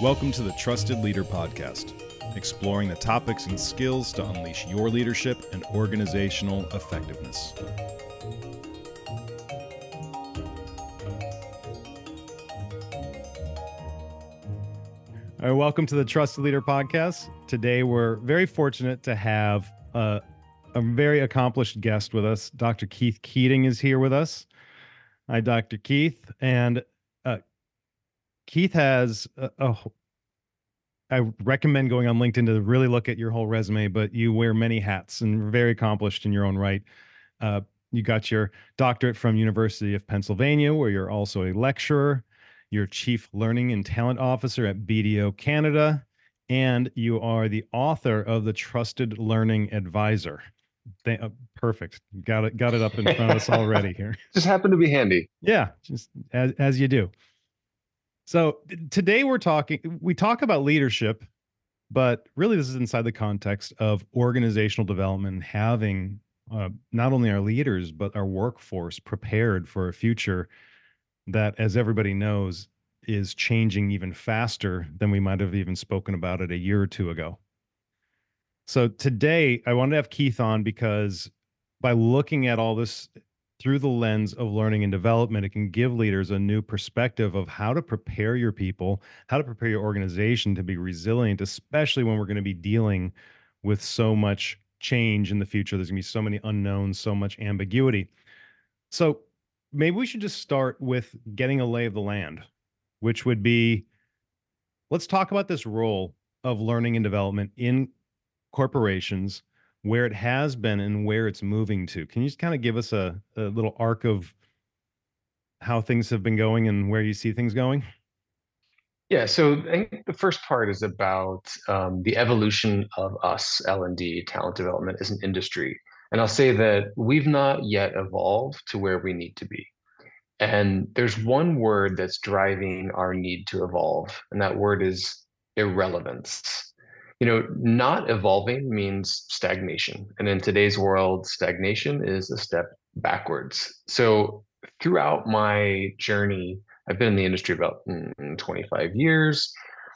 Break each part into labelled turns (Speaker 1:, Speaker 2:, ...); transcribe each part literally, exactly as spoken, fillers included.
Speaker 1: Welcome to the Trusted Leader Podcast, exploring the topics and skills to unleash your leadership and organizational effectiveness. All right, welcome to the Trusted Leader Podcast. Today, we're very fortunate to have a, a very accomplished guest with us. Doctor Keith Keating is here with us. Hi, Doctor Keith. And uh, Keith has a, a I recommend going on LinkedIn to really look at your whole resume, but you wear many hats and very accomplished in your own right. Uh, you got your doctorate from University of Pennsylvania, where you're also a lecturer. You're Chief Learning and Talent Officer at B D O Canada, and you are the author of the Trusted Learning Advisor. They, uh, perfect. Got it. Got it up in front of us already here.
Speaker 2: Just happened to be handy.
Speaker 1: Yeah, just as as you do. So today we're talking, we talk about leadership, but really this is inside the context of organizational development, having uh, not only our leaders, but our workforce prepared for a future that, as everybody knows, is changing even faster than we might have even spoken about it a year or two ago. So today I wanted to have Keith on because by looking at all this through the lens of learning and development, it can give leaders a new perspective of how to prepare your people, how to prepare your organization to be resilient, especially when we're going to be dealing with so much change in the future. There's going to be so many unknowns, so much ambiguity. So maybe we should just start with getting a lay of the land, which would be, let's talk about this role of learning and development in corporations, where it has been and where it's moving to. Can you just kind of give us a, a little arc of how things have been going and where you see things going?
Speaker 2: Yeah, so I think the first part is about um, the evolution of us, L and D, talent development as an industry. And I'll say that we've not yet evolved to where we need to be. And there's one word that's driving our need to evolve, and that word is irrelevance. You know, not evolving means stagnation. And in today's world, stagnation is a step backwards. So throughout my journey, I've been in the industry about mm, twenty-five years.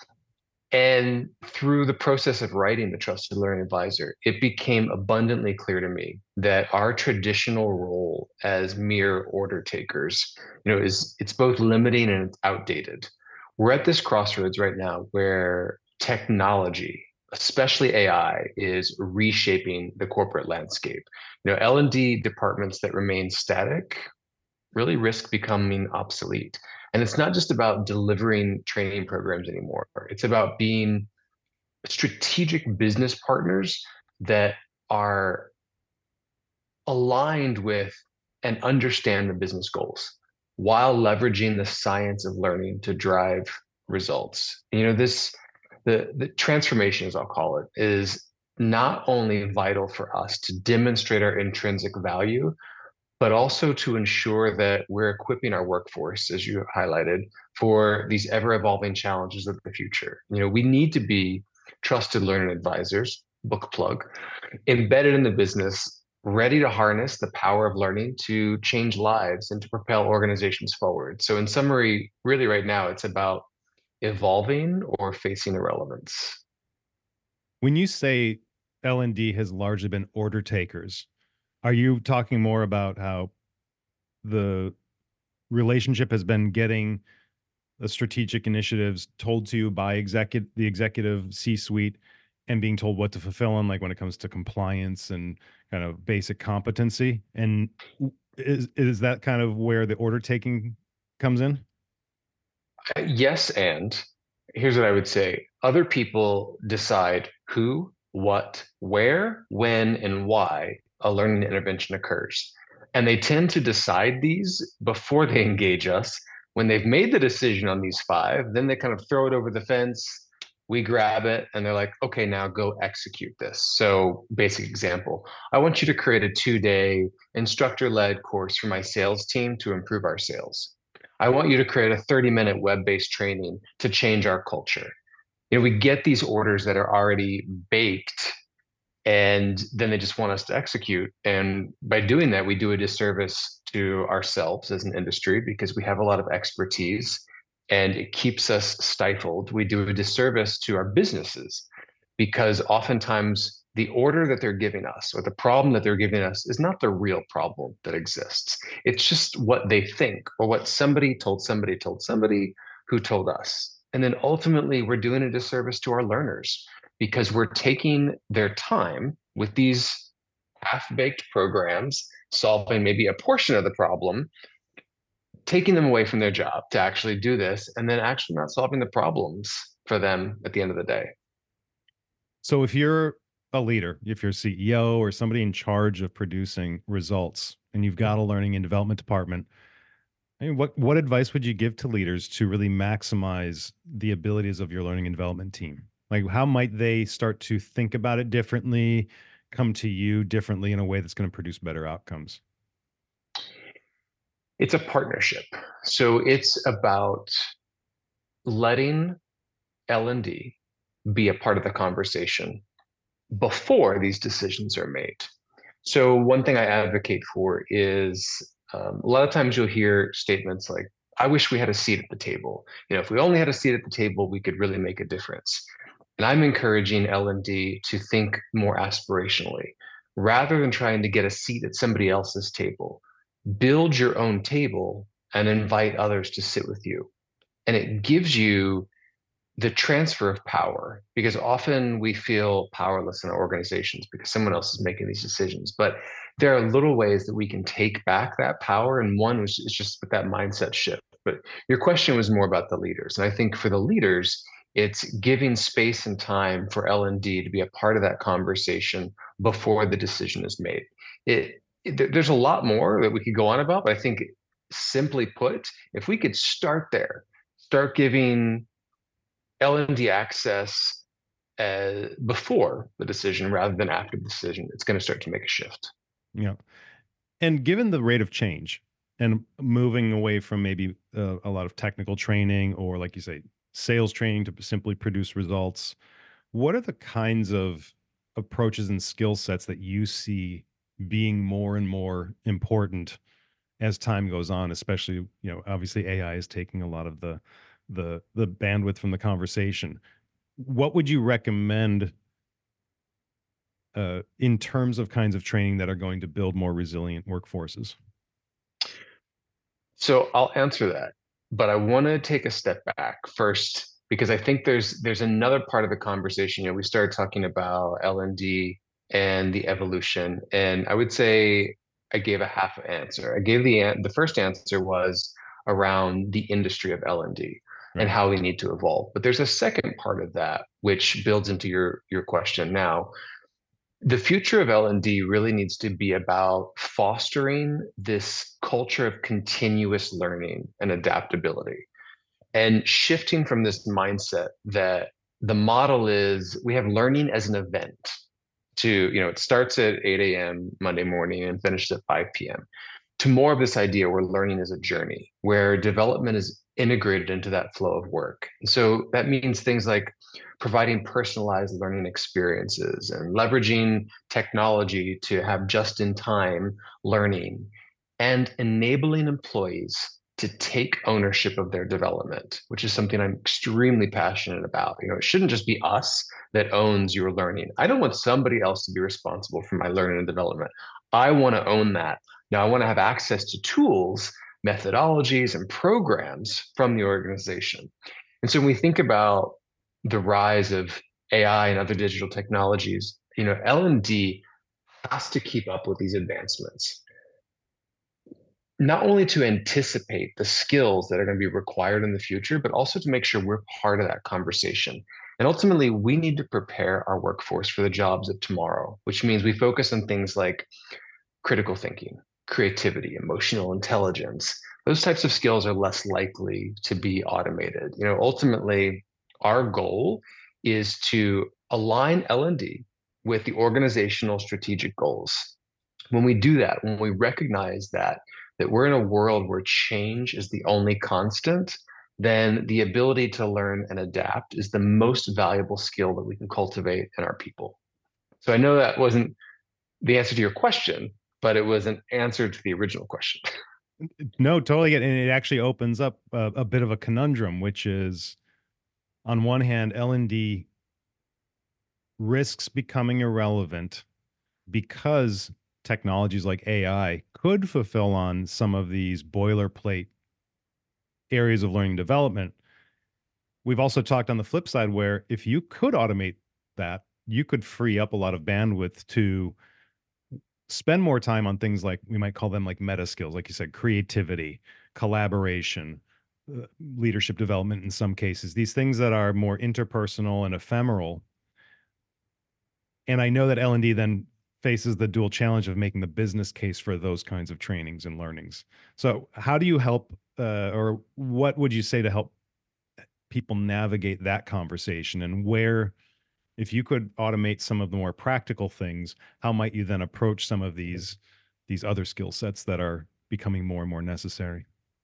Speaker 2: And through the process of writing the Trusted Learning Advisor, it became abundantly clear to me that our traditional role as mere order takers, you know, is it's both limiting and it's outdated. We're at this crossroads right now where technology, especially A I, is reshaping the corporate landscape. You know, L and D departments that remain static really risk becoming obsolete. And it's not just about delivering training programs anymore. It's about being strategic business partners that are aligned with and understand the business goals while leveraging the science of learning to drive results. You know, this the the transformation, as I'll call it, is not only vital for us to demonstrate our intrinsic value, but also to ensure that we're equipping our workforce, as you highlighted, for these ever-evolving challenges of the future. You know, we need to be trusted learning advisors, book plug, embedded in the business, ready to harness the power of learning to change lives and to propel organizations forward. So in summary, really right now, it's about evolving or facing irrelevance.
Speaker 1: When you say L and D has largely been order takers, are you talking more about how the relationship has been getting the strategic initiatives told to you by executive the executive C-suite and being told what to fulfill on, like when it comes to compliance and kind of basic competency? And is is that kind of where the order taking comes in?
Speaker 2: Uh, Yes, and here's what I would say. Other people decide who, what, where, when, and why a learning intervention occurs. And they tend to decide these before they engage us. When they've made the decision on these five, then they kind of throw it over the fence. We grab it and they're like, okay, now go execute this. So, basic example, I want you to create a two day instructor led course for my sales team to improve our sales. I want you to create a thirty minute web based training to change our culture. You know, we get these orders that are already baked and then they just want us to execute. And by doing that, we do a disservice to ourselves as an industry because we have a lot of expertise and it keeps us stifled, we do a disservice to our businesses because oftentimes the order that they're giving us or the problem that they're giving us is not the real problem that exists. It's just what they think or what somebody told somebody told somebody who told us. And then ultimately, we're doing a disservice to our learners because we're taking their time with these half-baked programs, solving maybe a portion of the problem, taking them away from their job to actually do this, and then actually not solving the problems for them at the end of the day.
Speaker 1: So if you're a leader, if you're a C E O or somebody in charge of producing results, and you've got a learning and development department, I mean, what what advice would you give to leaders to really maximize the abilities of your learning and development team? Like, how might they start to think about it differently, come to you differently in a way that's going to produce better outcomes?
Speaker 2: It's a partnership. So it's about letting L and D be a part of the conversation before these decisions are made. So one thing I advocate for is um, a lot of times you'll hear statements like, I wish we had a seat at the table. You know, if we only had a seat at the table, we could really make a difference. And I'm encouraging L and D to think more aspirationally. Rather than trying to get a seat at somebody else's table, build your own table and invite others to sit with you. And it gives you the transfer of power because often we feel powerless in our organizations because someone else is making these decisions. But there are little ways that we can take back that power. And one was is just with that mindset shift. But your question was more about the leaders. And I think for the leaders, it's giving space and time for L and D to be a part of that conversation before the decision is made. It, it there's a lot more that we could go on about, but I think simply put, if we could start there, start giving L and D access uh, before the decision rather than after the decision, it's going to start to make a shift.
Speaker 1: Yeah. And given the rate of change and moving away from maybe uh, a lot of technical training or, like you say, sales training to simply produce results, what are the kinds of approaches and skill sets that you see being more and more important as time goes on? Especially, you know, obviously A I is taking a lot of the the the bandwidth from the conversation. What would you recommend uh, in terms of kinds of training that are going to build more resilient workforces?
Speaker 2: So I'll answer that, but I want to take a step back first because I think there's there's another part of the conversation. You know, we started talking about L and D and the evolution, and I would say I gave a half answer. I gave the an- the first answer was around the industry of L and D and
Speaker 1: Right.
Speaker 2: how we need to evolve. But there's a second part of that which builds into your your question now. The future of L and D really needs to be about fostering this culture of continuous learning and adaptability and shifting from this mindset that the model is we have learning as an event to, you know, it starts at eight a m. Monday morning and finishes at five p m to more of this idea where learning is a journey, where development is integrated into that flow of work. So that means things like providing personalized learning experiences and leveraging technology to have just in time learning and enabling employees to take ownership of their development, which is something I'm extremely passionate about. You know, it shouldn't just be us that owns your learning. I don't want somebody else to be responsible for my learning and development. I want to own that. Now, I want to have access to tools, methodologies, and programs from the organization. And so when we think about the rise of A I and other digital technologies, you know, L and D has to keep up with these advancements, not only to anticipate the skills that are going to be required in the future, but also to make sure we're part of that conversation. And ultimately, we need to prepare our workforce for the jobs of tomorrow, which means we focus on things like critical thinking, creativity, emotional intelligence. Those types of skills are less likely to be automated. You know, ultimately, our goal is to align L and D with the organizational strategic goals. When we do that, when we recognize that that we're in a world where change is the only constant, then the ability to learn and adapt is the most valuable skill that we can cultivate in our people. So I know that wasn't the answer to your question, but it was an answer to the original question.
Speaker 1: No, totally get, and it actually opens up a, a bit of a conundrum, which is on one hand, L and D risks becoming irrelevant because technologies like A I could fulfill on some of these boilerplate areas of learning development. We've also talked on the flip side where if you could automate that, you could free up a lot of bandwidth to spend more time on things like we might call them like meta skills, like you said, creativity, collaboration, uh, leadership development in some cases, these things that are more interpersonal and ephemeral. And I know that L and D then faces the dual challenge of making the business case for those kinds of trainings and learnings. So, how do you help, uh, or what would you say to help people navigate that conversation? And where, if you could automate some of the more practical things, how might you then approach some of these these other skill sets that are becoming more and more necessary?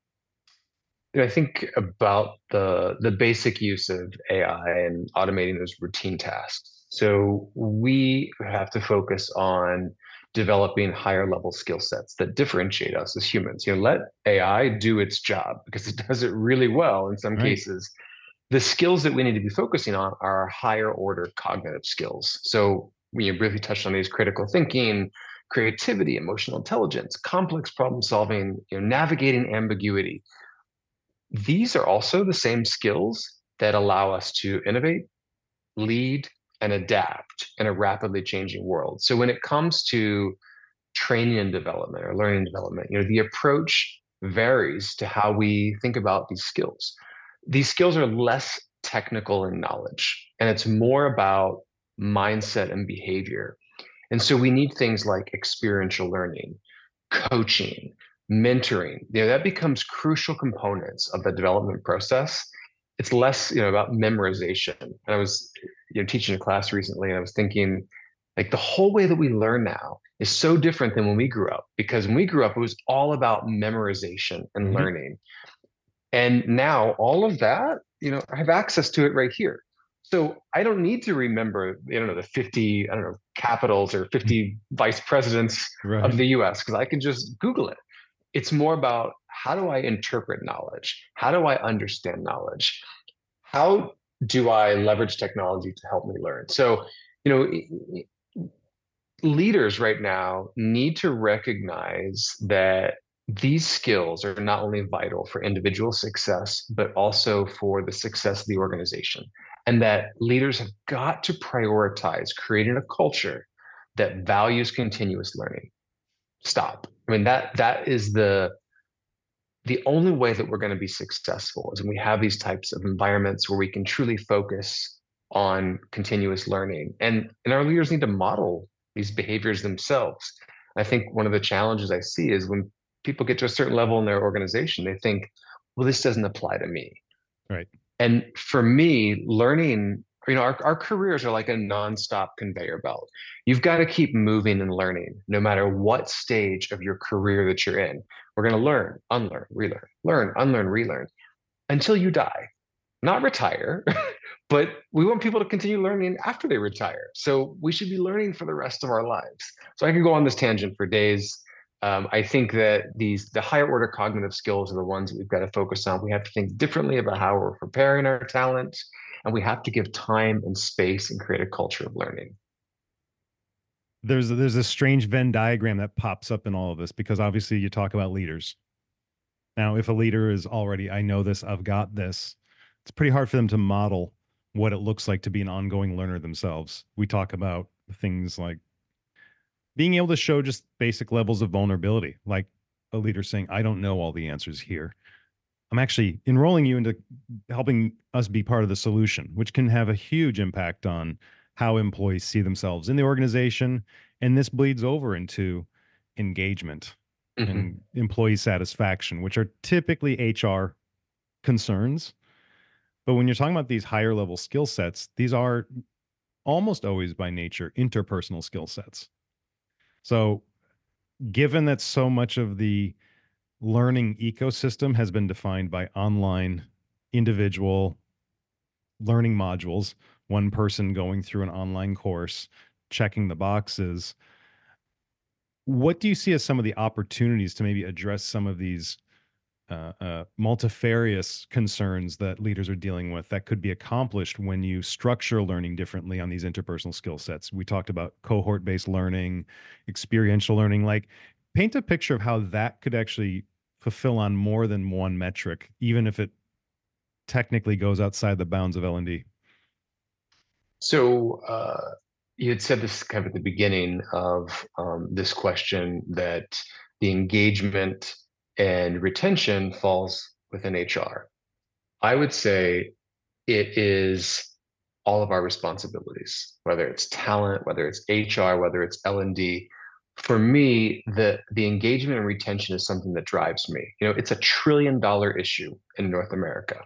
Speaker 2: You know, I think about the the basic use of A I and automating those routine tasks. So we have to focus on developing higher level skill sets that differentiate us as humans. You know, let A I do its job because it does it really well in some
Speaker 1: Right.
Speaker 2: cases. The skills that we need to be focusing on are higher order cognitive skills. So we briefly touched on these: critical thinking, creativity, emotional intelligence, complex problem solving, you know, navigating ambiguity. These are also the same skills that allow us to innovate, lead, and adapt in a rapidly changing world. So when it comes to training and development or learning and development, you know, the approach varies to how we think about these skills. These skills are less technical in knowledge, and it's more about mindset and behavior. And so we need things like experiential learning, coaching, mentoring. You know, that becomes crucial components of the development process. It's less, you know, about memorization. And I was, you know, teaching a class recently, and I was thinking, like, the whole way that we learn now is so different than when we grew up. Because when we grew up, it was all about memorization and
Speaker 1: Hmm.
Speaker 2: learning. And now all of that, you know, I have access to it right here. So I don't need to remember, you know, the fifty, I don't know, capitals or fifty vice presidents of
Speaker 1: Right.
Speaker 2: the U S because I can just Google it. It's more about how do I interpret knowledge? How do I understand knowledge? How do I leverage technology to help me learn? So, you know, leaders right now need to recognize that these skills are not only vital for individual success, but also for the success of the organization. And that leaders have got to prioritize creating a culture that values continuous learning. Stop. I mean, that that is the the only way that we're going to be successful is when we have these types of environments where we can truly focus on continuous learning. And, and our leaders need to model these behaviors themselves. I think one of the challenges I see is when people get to a certain level in their organization, they think, well, this doesn't apply to me.
Speaker 1: Right.
Speaker 2: And for me, learning, you know, our, our careers are like a nonstop conveyor belt. You've got to keep moving and learning no matter what stage of your career that you're in. We're going to learn, unlearn, relearn, learn, unlearn, relearn until you die, not retire, but we want people to continue learning after they retire. So we should be learning for the rest of our lives. So I could go on this tangent for days. Um, I think that these the higher order cognitive skills are the ones that we've got to focus on. We have to think differently about how we're preparing our talent, and we have to give time and space and create a culture of learning.
Speaker 1: There's there's a strange Venn diagram that pops up in all of this because obviously you talk about leaders. Now, if a leader is already, I know this, I've got this, it's pretty hard for them to model what it looks like to be an ongoing learner themselves. We talk about things like being able to show just basic levels of vulnerability, like a leader saying, I don't know all the answers here. I'm actually enrolling you into helping us be part of the solution, which can have a huge impact on how employees see themselves in the organization. And this bleeds over into engagement
Speaker 2: Mhm.
Speaker 1: and employee satisfaction, which are typically H R concerns. But when you're talking about these higher level skill sets, these are almost always by nature interpersonal skill sets. So, given that so much of the learning ecosystem has been defined by online individual learning modules, one person going through an online course, checking the boxes, what do you see as some of the opportunities to maybe address some of these uh, uh, multifarious concerns that leaders are dealing with that could be accomplished when you structure learning differently on these interpersonal skill sets? We talked about cohort-based learning, experiential learning. Like, paint a picture of how that could actually fulfill on more than one metric, even if it technically goes outside the bounds of L and D.
Speaker 2: So uh, you had said this kind of at the beginning of um, this question that the engagement and retention falls within H R. I would say it is all of our responsibilities, whether it's talent, whether it's H R, whether it's L and D. For me, the the engagement and retention is something that drives me. You know, it's a trillion dollar issue in North America.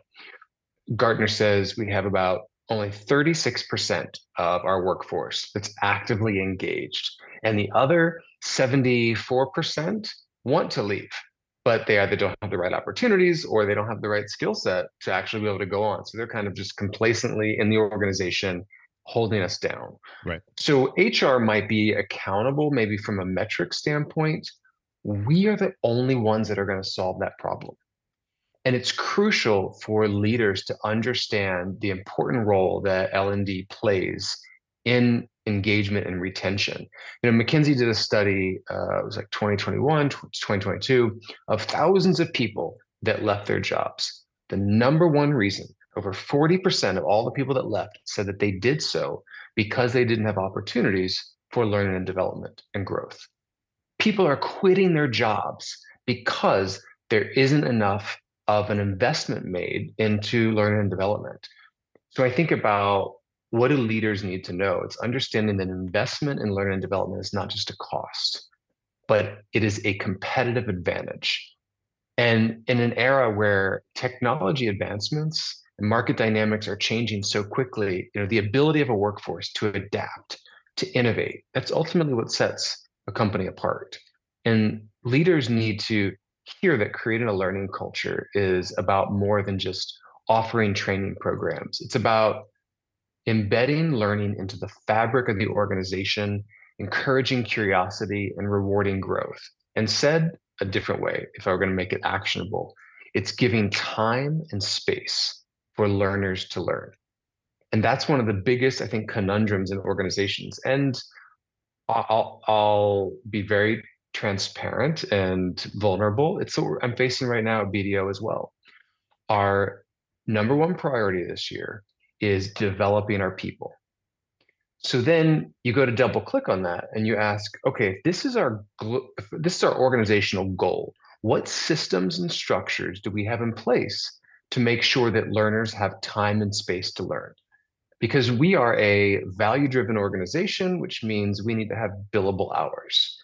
Speaker 2: Gartner says we have about only thirty-six percent of our workforce that's actively engaged, and the other seventy-four percent want to leave, but they either don't have the right opportunities or they don't have the right skill set to actually be able to go on. So they're kind of just complacently in the organization, holding us down.
Speaker 1: Right.
Speaker 2: So H R might be accountable, maybe from a metric standpoint. We are the only ones that are going to solve that problem. And it's crucial for leaders to understand the important role that L and D plays in engagement and retention. You know, McKinsey did a study, uh, it was like twenty twenty-one, twenty twenty-two, of thousands of people that left their jobs. The number one reason, over forty percent of all the people that left said that they did so because they didn't have opportunities for learning and development and growth. People are quitting their jobs because there isn't enough of an investment made into learning and development. So I think about, what do leaders need to know? It's understanding that investment in learning and development is not just a cost, but it is a competitive advantage. And in an era where technology advancements and market dynamics are changing so quickly, you know, the ability of a workforce to adapt, to innovate, that's ultimately what sets a company apart. And leaders need to hear that creating a learning culture is about more than just offering training programs. It's about embedding learning into the fabric of the organization, encouraging curiosity, and rewarding growth. And said a different way, if I were going to make it actionable, it's giving time and space for learners to learn. And that's one of the biggest, I think, conundrums in organizations. And I'll, I'll be very transparent and vulnerable. It's what I'm facing right now at B D O as well. Our number one priority this year is developing our people. So then you go to double click on that and you ask, okay, if this is our if this is our organizational goal, what systems and structures do we have in place to make sure that learners have time and space to learn? Because we are a value-driven organization, which means we need to have billable hours.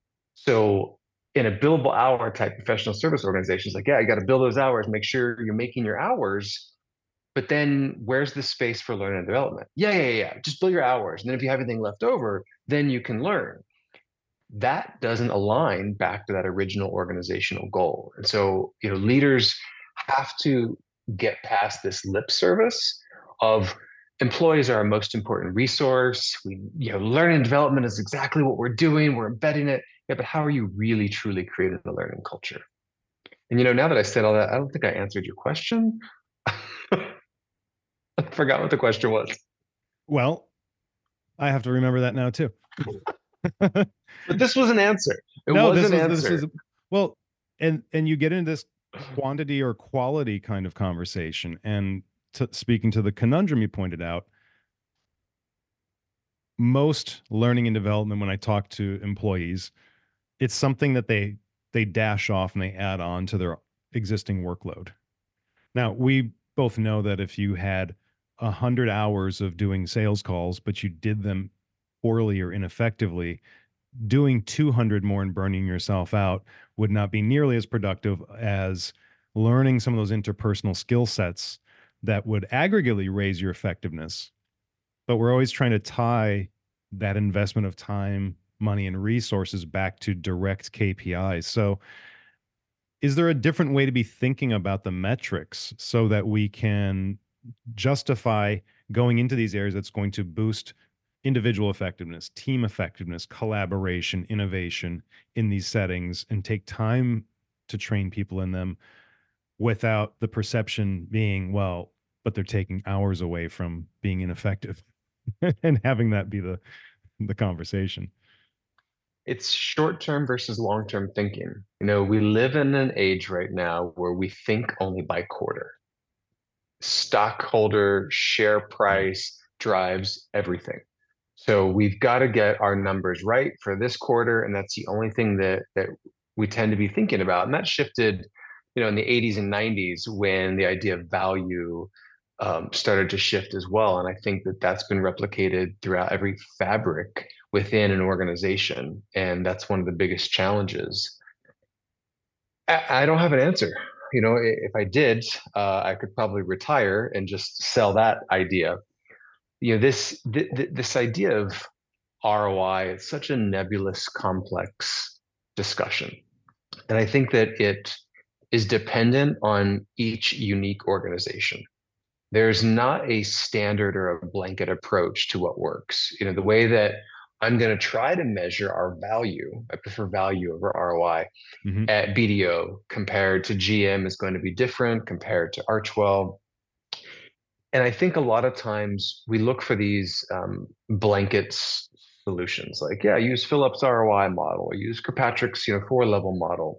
Speaker 2: So in a billable hour type professional service organization, it's like, yeah, you got to bill those hours, make sure you're making your hours. But then where's the space for learning and development? Yeah, yeah, yeah. Just bill your hours. And then if you have anything left over, then you can learn. That doesn't align back to that original organizational goal. And so, you know, leaders have to get past this lip service of employees are our most important resource. We, you know, learning and development is exactly what we're doing. We're embedding it. Yeah, but how are you really truly creating a learning culture? And you know, now that I said all that, I don't think I answered your question. I forgot what the question was.
Speaker 1: Well, I have to remember that now too.
Speaker 2: But this was an answer. It
Speaker 1: no,
Speaker 2: was
Speaker 1: this
Speaker 2: an
Speaker 1: was,
Speaker 2: answer.
Speaker 1: this is, well, and and you get into this quantity or quality kind of conversation. And to, speaking to the conundrum you pointed out, most learning and development, when I talk to employees, it's something that they they dash off and they add on to their existing workload. Now, we both know that if you had a hundred hours of doing sales calls, but you did them poorly or ineffectively, doing two hundred more and burning yourself out would not be nearly as productive as learning some of those interpersonal skill sets that would aggregately raise your effectiveness. But we're always trying to tie that investment of time, money, and resources back to direct K P Is. So is there a different way to be thinking about the metrics so that we can justify going into these areas that's going to boost individual effectiveness, team effectiveness, collaboration, innovation in these settings and take time to train people in them without the perception being, well, but they're taking hours away from being ineffective and having that be the the conversation.
Speaker 2: It's short-term versus long-term thinking. You know, we live in an age right now where we think only by quarter. Stockholder share
Speaker 1: Right.
Speaker 2: price drives everything. So we've got to get our numbers right for this quarter, and that's the only thing that that we tend to be thinking about. And that shifted, you know, in the eighties and nineties when the idea of value um, started to shift as well. And I think that that's been replicated throughout every fabric within an organization, and that's one of the biggest challenges. I, I don't have an answer. You know, if I did, uh, I could probably retire and just sell that idea. You know, this th th this idea of R O I is such a nebulous, complex discussion. And I think that it is dependent on each unique organization. There's not a standard or a blanket approach to what works. You know, the way that I'm going to try to measure our value, I prefer value over R O I
Speaker 1: Hmm.
Speaker 2: at B D O compared to G M is going to be different compared to Archwell. And I think a lot of times we look for these um, blankets solutions, like, yeah, use Phillips R O I model or use Kirkpatrick's, you know, four level model.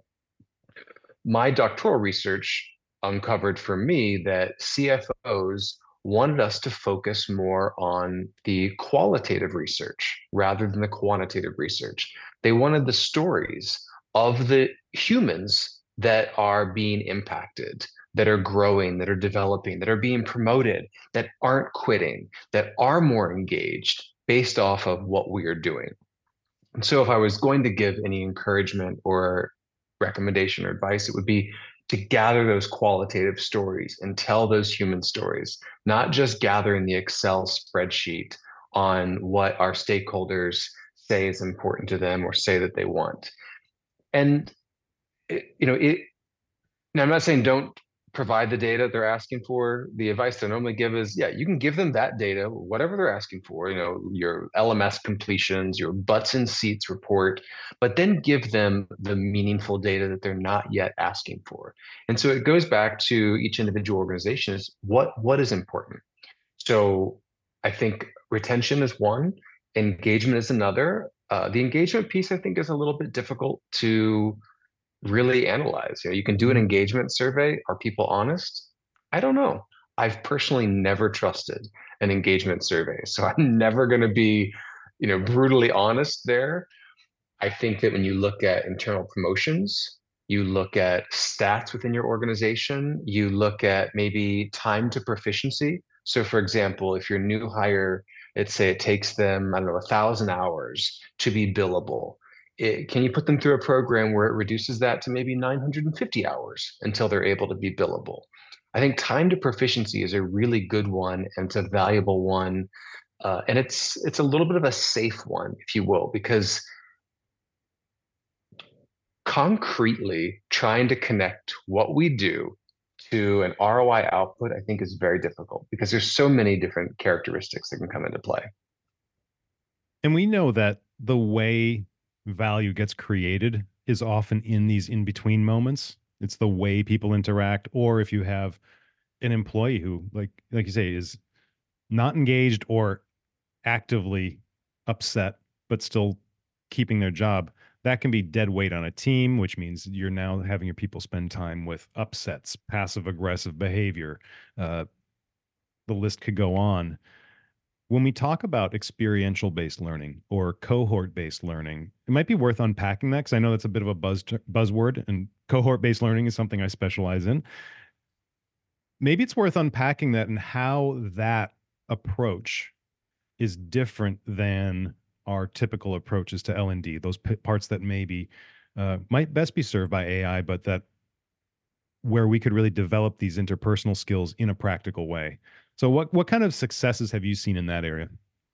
Speaker 2: My doctoral research uncovered for me that C F Os wanted us to focus more on the qualitative research rather than the quantitative research. They wanted the stories of the humans that are being impacted, that are growing, that are developing, that are being promoted, that aren't quitting, that are more engaged based off of what we are doing. And so if I was going to give any encouragement or recommendation or advice, it would be to gather those qualitative stories and tell those human stories, not just gather in the Excel spreadsheet on what our stakeholders say is important to them or say that they want. And it, you know, it, now, I'm not saying don't provide the data they're asking for. The advice I normally give is, yeah, you can give them that data, whatever they're asking for, you know, your L M S completions, your butts and seats report, but then give them the meaningful data that they're not yet asking for. And so it goes back to each individual organization is what what is important. So I think retention is one, engagement is another. Uh, the engagement piece, I think, is a little bit difficult to really analyze. You know, you can do an
Speaker 1: Hmm.
Speaker 2: engagement survey. Are people honest? I don't know. I've personally never trusted an engagement survey, so I'm never going to be, you know, brutally honest there. I think that when you look at internal promotions, you look at stats within your organization, you look at maybe time to proficiency. So, for example, if your new hire, let's say it takes them, I don't know, a thousand hours to be billable, it, can you put them through a program where it reduces that to maybe nine hundred fifty hours until they're able to be billable? I think time to proficiency is a really good one and it's a valuable one. Uh, and it's it's a little bit of a safe one, if you will, because concretely trying to connect what we do to an R O I output, I think is very difficult because there's so many different characteristics that can come into play.
Speaker 1: And we know that the way value gets created is often in these in between moments. It's the way people interact, or if you have an employee who, like like you say, is not engaged or actively upset, but still keeping their job, that can be dead weight on a team, which means you're now having your people spend time with upsets, passive aggressive behavior. Uh, the list could go on. When we talk about experiential based learning or cohort based learning, it might be worth unpacking that because I know that's a bit of a buzz buzzword, and cohort based learning is something I specialize in. Maybe it's worth unpacking that and how that approach is different than our typical approaches to L and D, those p- parts that maybe uh, might best be served by A I, but that where we could really develop these interpersonal skills in a practical way. So what what kind of successes have you seen in that area?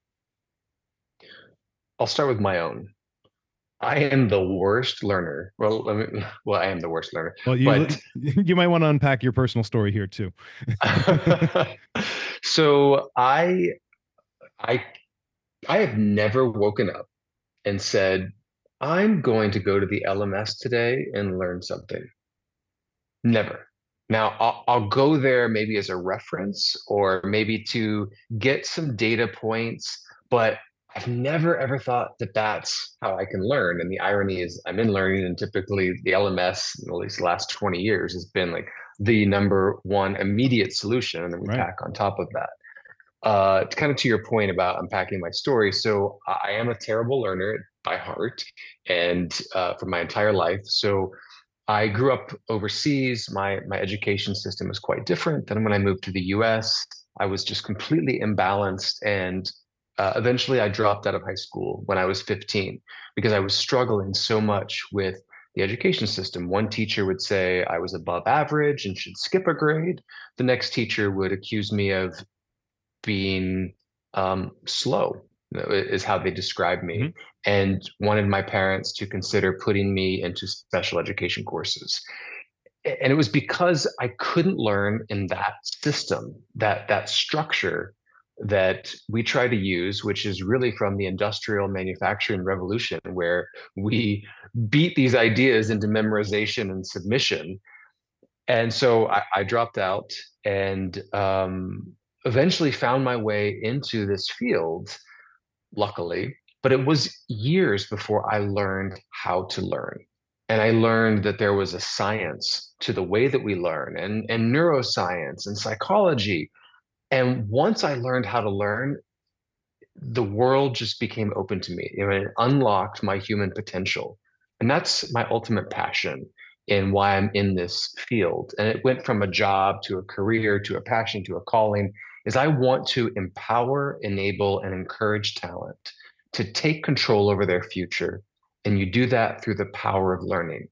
Speaker 2: I'll start with my own. I am the worst learner. Well, let me, well, I am the worst learner,
Speaker 1: Well,
Speaker 2: but
Speaker 1: you you might want to unpack your personal story here too.
Speaker 2: so I I I have never woken up and said, I'm going to go to the L M S today and learn something. Never. Now, I'll, I'll go there maybe as a reference or maybe to get some data points, but I've never ever thought that that's how I can learn. And the irony is, I'm in learning, and typically the L M S, at least the last twenty years, has been like the number one immediate solution. And then we
Speaker 1: Right.
Speaker 2: pack on top of that. Uh, kind of to your point about unpacking my story. So I am a terrible learner by heart and uh, for my entire life. So I grew up overseas. My my education system was quite different. Then when I moved to the U S, I was just completely imbalanced, and uh, eventually I dropped out of high school when I was fifteen because I was struggling so much with the education system. One teacher would say I was above average and should skip a grade. The next teacher would accuse me of being um, slow, is how they described me,
Speaker 1: Mhm.
Speaker 2: and wanted my parents to consider putting me into special education courses. And it was because I couldn't learn in that system, that that structure that we try to use, which is really from the industrial manufacturing revolution, where we beat these ideas into memorization and submission. And so I, I dropped out and um, eventually found my way into this field, luckily. But it was years before I learned how to learn. And I learned that there was a science to the way that we learn, and, and neuroscience and psychology. And once I learned how to learn, the world just became open to me. You know, it unlocked my human potential. And that's my ultimate passion in why I'm in this field. And it went from a job to a career to a passion to a calling, is I want to empower, enable, and encourage talent to take control over their future. And you do that through the power of learning.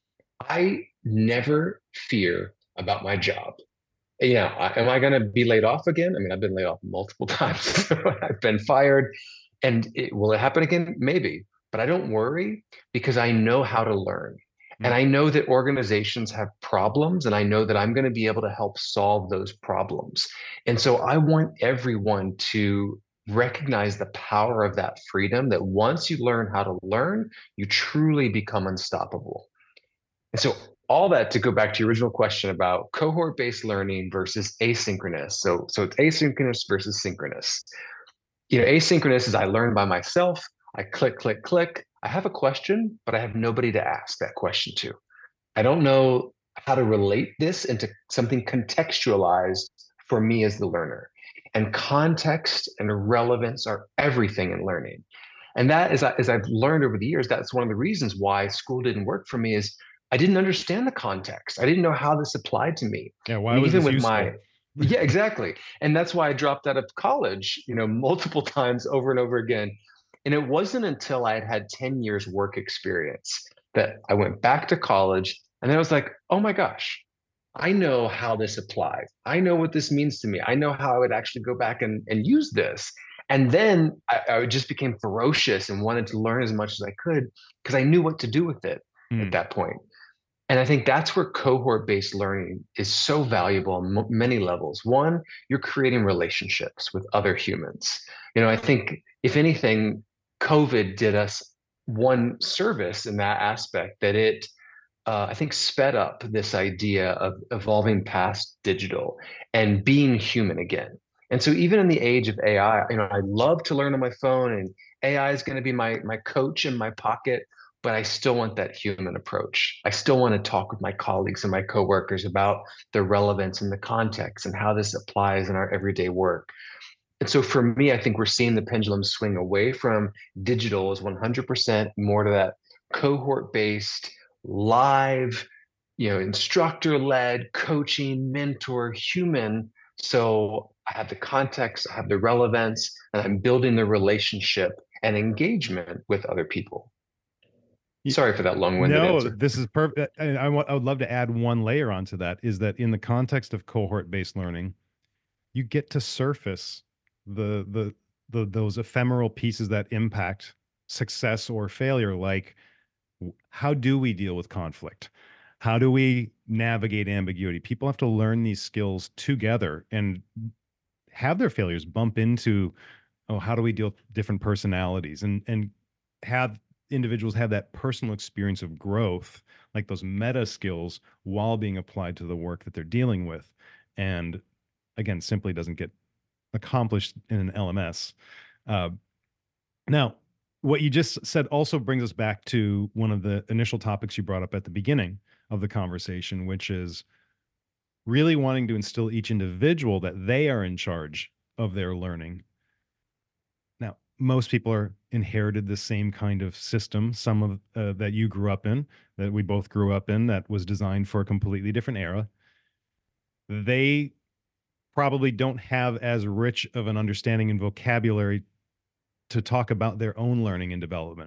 Speaker 2: I never fear about my job. You know, I- am I going to be laid off again? I mean, I've been laid off multiple times. I've been fired. And it, will it happen again? Maybe. But I don't worry because I know how to learn. And
Speaker 1: Mm.
Speaker 2: I know that organizations have problems, and I know that I'm going to be able to help solve those problems. And so I want everyone to recognize the power of that freedom, that once you learn how to learn, you truly become unstoppable. And so all that to go back to your original question about cohort-based learning versus asynchronous. So, so it's asynchronous versus synchronous. You know, asynchronous is I learn by myself. I click, click, click. I have a question, but I have nobody to ask that question to. I don't know how to relate this into something contextualized for me as the learner. And context and relevance are everything in learning. And that is, as I've learned over the years, that's one of the reasons why school didn't work for me is I didn't understand the context. I didn't know how this applied to me.
Speaker 1: Yeah. Why
Speaker 2: And
Speaker 1: was
Speaker 2: even
Speaker 1: this
Speaker 2: with my,
Speaker 1: useful?
Speaker 2: yeah, exactly. And that's why I dropped out of college, you know, multiple times over and over again. And it wasn't until I had had ten years work experience that I went back to college. And then I was like, oh my gosh, I know how this applies. I know what this means to me. I know how I would actually go back and, and use this. And then I, I just became ferocious and wanted to learn as much as I could because I knew what to do with it at
Speaker 1: Mm.
Speaker 2: that point. And I think that's where cohort-based learning is so valuable on m- many levels. One, you're creating relationships with other humans. You know, I think if anything, COVID did us one service in that aspect, that it uh, I think sped up this idea of evolving past digital and being human again. And so even in the age of A I, you know, I love to learn on my phone, and A I is going to be my my coach in my pocket, but I still want that human approach. I still want to talk with my colleagues and my coworkers about the relevance and the context and how this applies in our everyday work. And so for me, I think we're seeing the pendulum swing away from digital as one hundred percent more to that cohort-based, live, you know, instructor-led, coaching, mentor, human. So I have the context, I have the relevance, and I'm building the relationship and engagement with other people.
Speaker 1: Y-
Speaker 2: Sorry for that long-winded
Speaker 1: No,
Speaker 2: answer.
Speaker 1: this is perfect. And I, wa- I would love to add one layer onto that is that in the context of cohort-based learning, you get to surface the the the those ephemeral pieces that impact success or failure, like w- how do we deal with conflict? How do we navigate ambiguity? People have to learn these skills together and have their failures bump into oh, how do we deal with different personalities and and have individuals have that personal experience of growth, like those meta skills, while being applied to the work that they're dealing with. And again, simply doesn't get accomplished in an L M S. Uh, now, what you just said also brings us back to one of the initial topics you brought up at the beginning of the conversation, which is really wanting to instill each individual that they are in charge of their learning. Now, most people are inherited the same kind of system, some of uh, that you grew up in, that we both grew up in, that was designed for a completely different era. They probably don't have as rich of an understanding and vocabulary to talk about their own learning and development.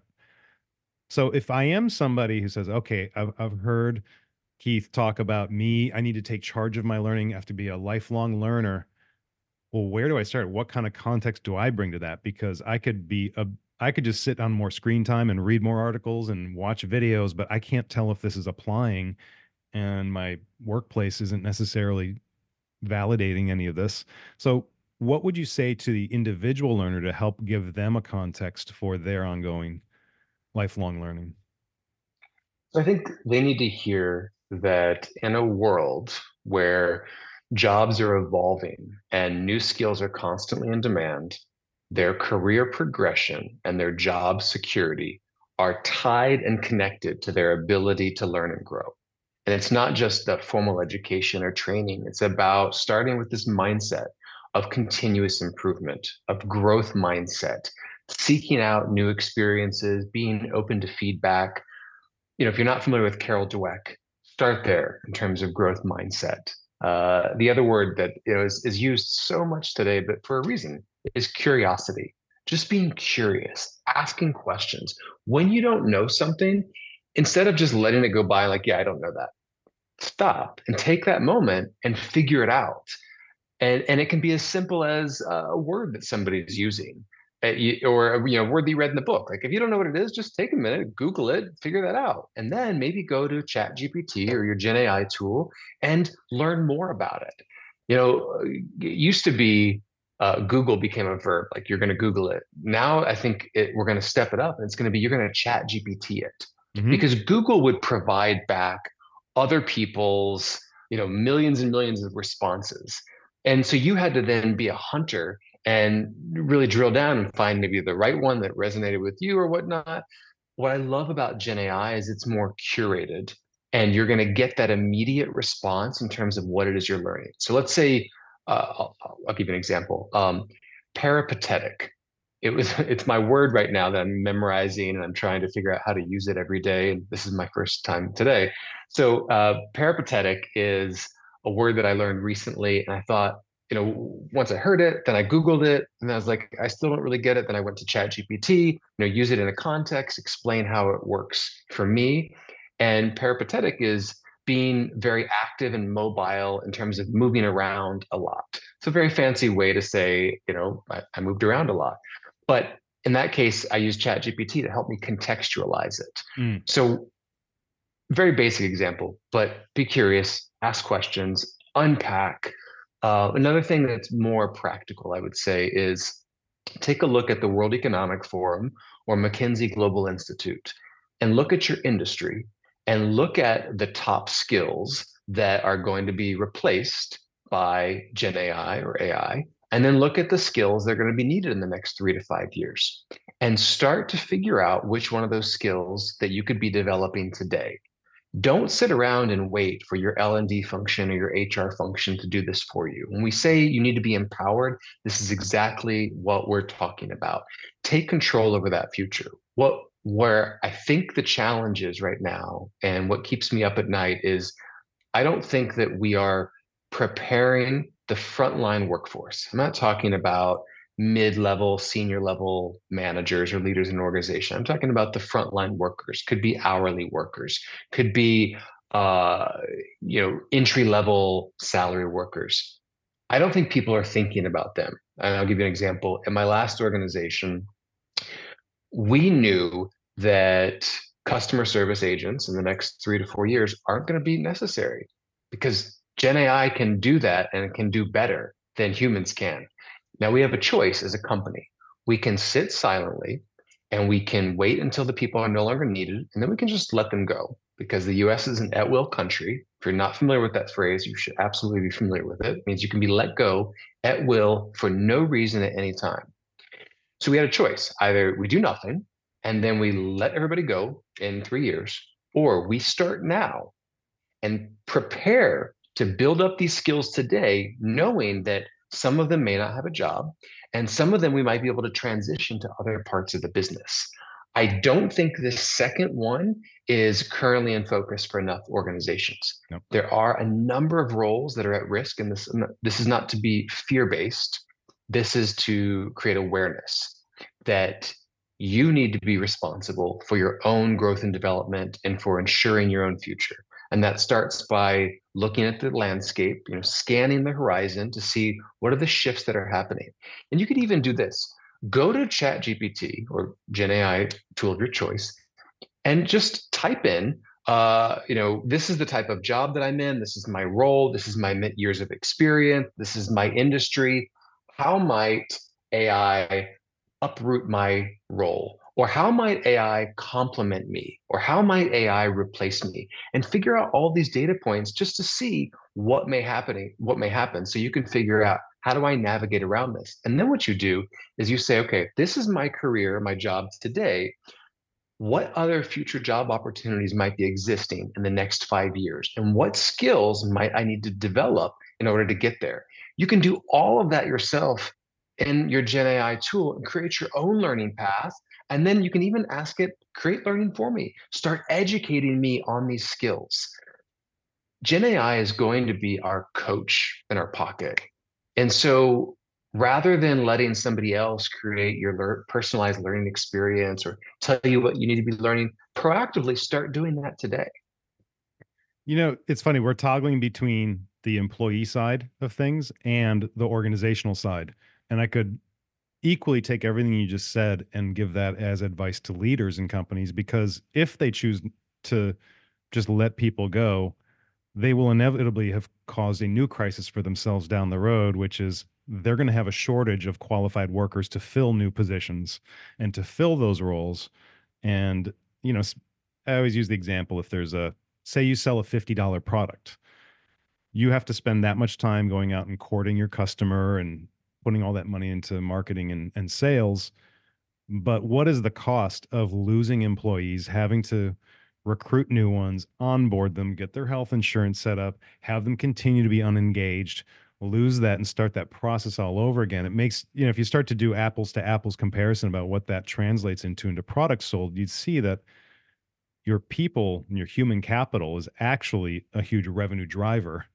Speaker 1: So if I am somebody who says, okay, I've, I've heard Keith talk about me, I need to take charge of my learning, I have to be a lifelong learner. Well, where do I start? What kind of context do I bring to that? Because I could be a, I could just sit on more screen time and read more articles and watch videos, but I can't tell if this is applying, and my workplace isn't necessarily validating any of this. So, what would you say to the individual learner to help give them a context for their ongoing lifelong learning?
Speaker 2: So I think they need to hear that in a world where jobs are evolving and new skills are constantly in demand, their career progression and their job security are tied and connected to their ability to learn and grow. And it's not just the formal education or training, it's about starting with this mindset of continuous improvement, of growth mindset, seeking out new experiences, being open to feedback. You know, if you're not familiar with Carol Dweck, start there in terms of growth mindset. Uh, the other word that you know, is, is used so much today, but for a reason, is curiosity. Just being curious, asking questions. When you don't know something, instead of just letting it go by, like, yeah, I don't know that, stop and take that moment and figure it out. And and it can be as simple as a word that somebody's using, uh, you- or a, you know, word that you read in the book. Like if you don't know what it is, just take a minute, Google it, figure that out, and then maybe go to Chat G P T or your Gen A I tool and learn more about it. You know, it used to be uh, Google became a verb, like you're going to Google it. Now I think it, we're going to step it up, and it's going to be you're going to Chat G P T it,
Speaker 1: Hmm.
Speaker 2: because Google would provide back other people's, you know, millions and millions of responses. And so you had to then be a hunter and really drill down and find maybe the right one that resonated with you or whatnot. What I love about Gen A I is it's more curated, and you're going to get that immediate response in terms of what it is you're learning. So let's say, uh, I'll, I'll give you an example. Um, peripatetic. It was it's my word right now that I'm memorizing, and I'm trying to figure out how to use it every day. And this is my first time today. So uh, peripatetic is a word that I learned recently, and I thought, you know, once I heard it, then I Googled it, and I was like, I still don't really get it. Then I went to Chat G P T, you know, use it in a context, explain how it works for me. And peripatetic is being very active and mobile in terms of moving around a lot. It's a very fancy way to say, you know, I, I moved around a lot. But in that case, I use Chat G P T to help me contextualize it.
Speaker 1: Mm.
Speaker 2: So very basic example, but be curious, ask questions, unpack. Uh, another thing that's more practical, I would say, is take a look at the World Economic Forum or McKinsey Global Institute and look at your industry and look at the top skills that are going to be replaced by Gen A I or A I, and then look at the skills that are going to be needed in the next three to five years and start to figure out which one of those skills that you could be developing today. Don't sit around and wait for your L and D function or your H R function to do this for you. When we say you need to be empowered, this is exactly what we're talking about. Take control over that future. What where I think the challenge is right now, and what keeps me up at night, is I don't think that we are preparing the frontline workforce. I'm not talking about mid-level, senior level managers or leaders in an organization. I'm talking about the frontline workers, could be hourly workers, could be uh, you know, entry level salary workers. I don't think people are thinking about them. And I'll give you an example. In my last organization, we knew that customer service agents in the next three to four years aren't going to be necessary because Gen A I can do that and it can do better than humans can. Now we have a choice as a company. We can sit silently and we can wait until the people are no longer needed, and then we can just let them go because the U S is an at-will country. If you're not familiar with that phrase, you should absolutely be familiar with it. It means you can be let go at will for no reason at any time. So we had a choice. Either we do nothing and then we let everybody go in three years, or we start now and prepare to build up these skills today, knowing that some of them may not have a job and some of them we might be able to transition to other parts of the business. I don't think this second one is currently in focus for enough organizations.
Speaker 1: Nope.
Speaker 2: There are a number of roles that are at risk, and this, this is not to be fear-based. This is to create awareness that you need to be responsible for your own growth and development and for ensuring your own future. And that starts by looking at the landscape, you know, scanning the horizon to see what are the shifts that are happening. And you could even do this. Go to ChatGPT or Gen A I tool of your choice and just type in, uh, you know, this is the type of job that I'm in. This is my role. This is my years of experience. This is my industry. How might A I uproot my role? Or how might A I complement me? Or how might A I replace me? And figure out all these data points just to see what may happening, what may happen. So you can figure out, how do I navigate around this? And then what you do is you say, okay, this is my career, my job today. What other future job opportunities might be existing in the next five years? And what skills might I need to develop in order to get there? You can do all of that yourself in your Gen A I tool and create your own learning path. And then you can even ask it, create learning for me. Start educating me on these skills. Gen A I is going to be our coach in our pocket. And so rather than letting somebody else create your lear- personalized learning experience or tell you what you need to be learning, proactively start doing that today.
Speaker 1: You know, it's funny. We're toggling between the employee side of things and the organizational side. And I could equally take everything you just said and give that as advice to leaders in companies, because if they choose to just let people go, they will inevitably have caused a new crisis for themselves down the road, which is they're going to have a shortage of qualified workers to fill new positions and to fill those roles. And, you know, s- I always use the example, if there's a, say you sell a fifty dollars product, you have to spend that much time going out and courting your customer and putting all that money into marketing and, and sales. But what is the cost of losing employees, having to recruit new ones, onboard them, get their health insurance set up, have them continue to be unengaged, lose that and start that process all over again? It makes, you know, if you start to do apples to apples comparison about what that translates into into products sold, you'd see that your people and your human capital is actually a huge revenue driver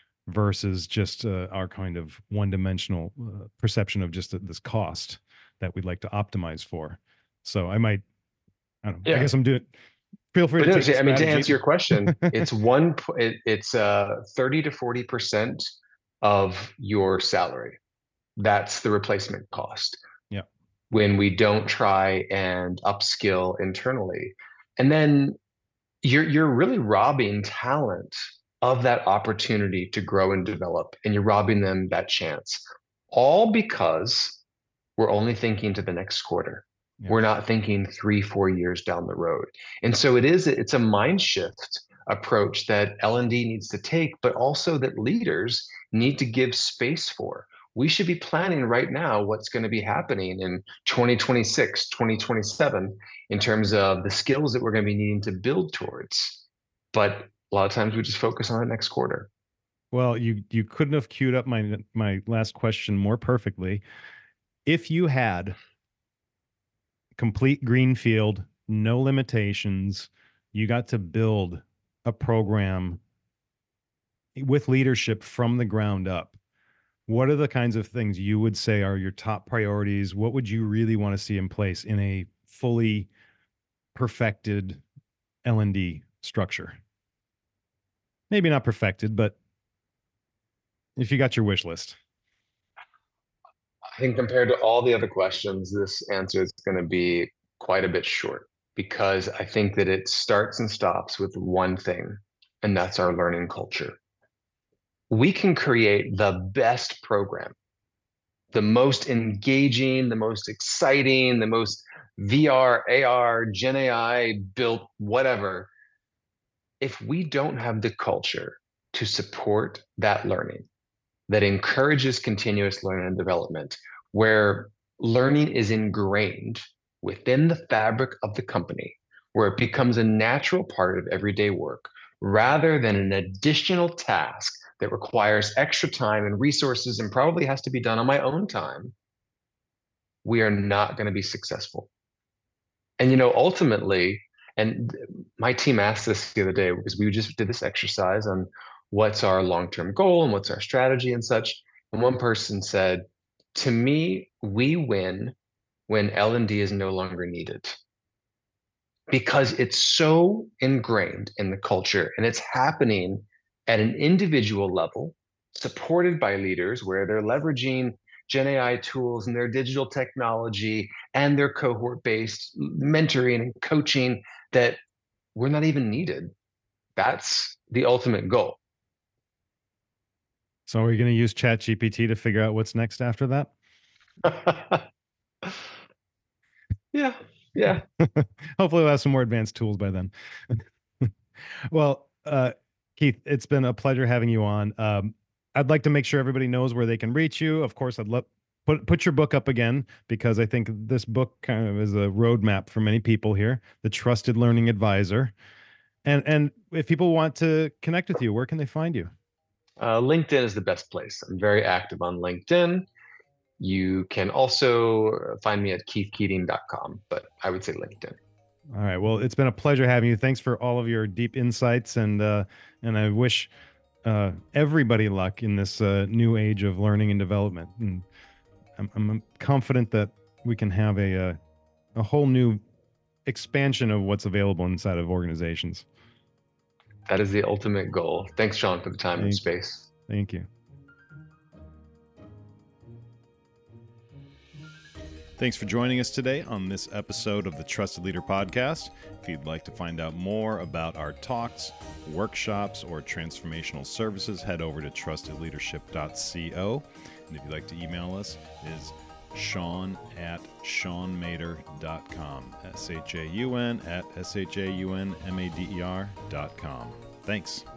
Speaker 1: versus just uh, our kind of one-dimensional uh, perception of just th- this cost that we'd like to optimize for. So I might, I don't know, I
Speaker 2: Yeah.
Speaker 1: guess I'm doing, feel free
Speaker 2: But
Speaker 1: to
Speaker 2: no,
Speaker 1: take the
Speaker 2: see, I mean, to
Speaker 1: strategy.
Speaker 2: answer your question, it's one, p- it, it's uh, thirty to forty percent of your salary. That's the replacement cost
Speaker 1: Yeah.
Speaker 2: when we don't try and upskill internally. And then you're you're really robbing talent of that opportunity to grow and develop, and you're robbing them that chance, all because we're only thinking to the next quarter.
Speaker 1: Yeah.
Speaker 2: We're not thinking three four years down the road. And so it is it's a mind shift approach that L and D needs to take, but also that leaders need to give space for. We should be planning right now what's going to be happening in twenty twenty-six, twenty twenty-seven in terms of the skills that we're going to be needing to build towards. But a lot of times we just focus on the next quarter.
Speaker 1: Well, you you couldn't have queued up my my last question more perfectly. If you had complete greenfield, no limitations, you got to build a program with leadership from the ground up, what are the kinds of things you would say are your top priorities? What would you really want to see in place in a fully perfected L and D structure? Maybe not perfected, but if you got your wish list.
Speaker 2: I think compared to all the other questions, this answer is going to be quite a bit short because I think that it starts and stops with one thing, and that's our learning culture. We can create the best program, the most engaging, the most exciting, the most V R, A R, Gen A I built, whatever. If we don't have the culture to support that learning, that encourages continuous learning and development, where learning is ingrained within the fabric of the company, where it becomes a natural part of everyday work, rather than an additional task that requires extra time and resources and probably has to be done on my own time, we are not going to be successful. And, you know, ultimately, and my team asked this the other day because we just did this exercise on what's our long-term goal and what's our strategy and such. And one person said, to me, we win when L and D is no longer needed, because it's so ingrained in the culture and it's happening at an individual level, supported by leaders where they're leveraging Gen A I tools and their digital technology and their cohort-based mentoring and coaching, that we're not even needed. That's the ultimate goal.
Speaker 1: So are you going to use ChatGPT to figure out what's next after that?
Speaker 2: Yeah, yeah.
Speaker 1: Hopefully we'll have some more advanced tools by then. Well, uh, Keith, it's been a pleasure having you on. Um, I'd like to make sure everybody knows where they can reach you. Of course, I'd love put put your book up again, because I think this book kind of is a roadmap for many people here. The Trusted Learning Advisor. And and if people want to connect with you, where can they find you?
Speaker 2: Uh, LinkedIn is the best place. I'm very active on LinkedIn. You can also find me at keith keating dot com, but I would say LinkedIn.
Speaker 1: All right. Well, it's been a pleasure having you. Thanks for all of your deep insights, and uh, and I wish uh, everybody luck in this uh, new age of learning and development. And I'm, I'm confident that we can have a, a a whole new expansion of what's available inside of organizations.
Speaker 2: That is the ultimate goal. Thanks, Sean, for the time and
Speaker 1: Thank,
Speaker 2: space.
Speaker 1: thank you. Thanks for joining us today on this episode of the Trusted Leader Podcast. If you'd like to find out more about our talks, workshops, or transformational services, head over to trusted leadership dot co. And if you'd like to email us, it is Sean at Sean Mader dot com. S H A U N at S H A U N M A D E R dot com. Thanks.